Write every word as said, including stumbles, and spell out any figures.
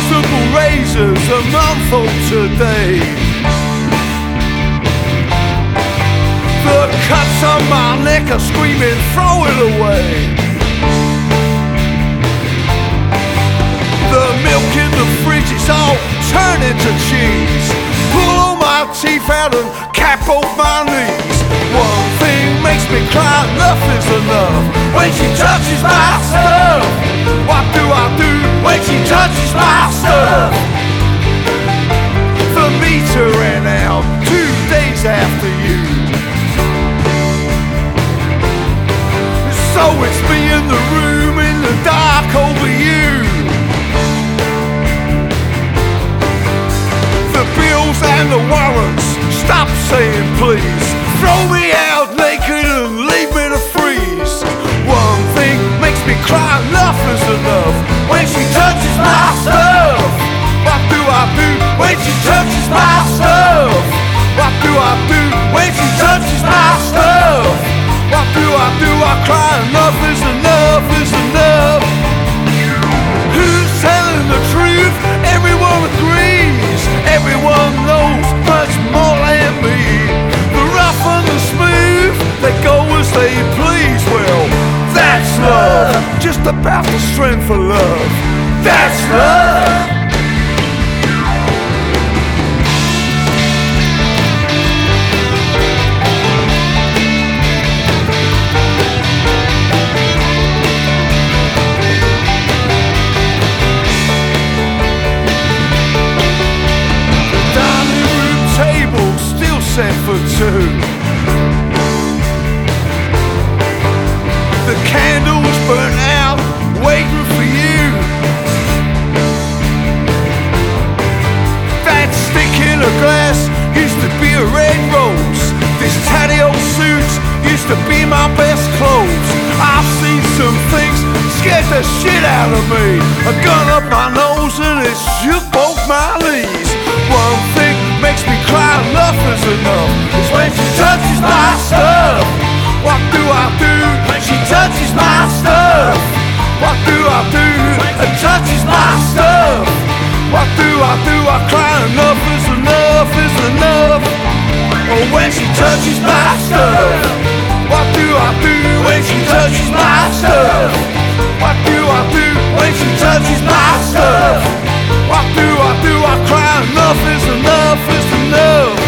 Combustible razors a month old today. The cuts on my neck are screaming, throw it away. The milk in the fridge is all turning to cheese. Pull all my teeth out and cap off my knees. One thing makes me cry, enough is enough. When she touches my stuff, what do I do when she touches my stuff? The meter ran out two days after you. So it's me in the room in the dark over you. The bills and the warrants, stop saying please. Throw me out naked and leave me to freeze. One thing makes me cry, enough is enough. When she touches my stuff, what do I do when she touches my stuff? What do I do when she touches my stuff? What do I do? I cry, enough is enough is enough. Who's telling the truth? Everyone agrees. Everyone knows much more than me. The rough and the smooth, they go as they please. Well, that's love, just about the strength of love. That's love. Set for two. The candles burn out, waiting for you. That stick in a glass used to be a red rose. This tatty old suit used to be my best clothes. I've seen some things scared the shit out of me. A gun up my nose and it shook both my knees. One thing makes me cry, enough is enough. It's when she touches my stuff. What do I do when she touches my stuff? What do I do when she touches my stuff? What do I do? I cry, enough is enough is enough. Oh, when she touches my stuff. What do I do when she touches my stuff? What do I do when she touches my stuff? What do I do? I cry, enough is enough is enough.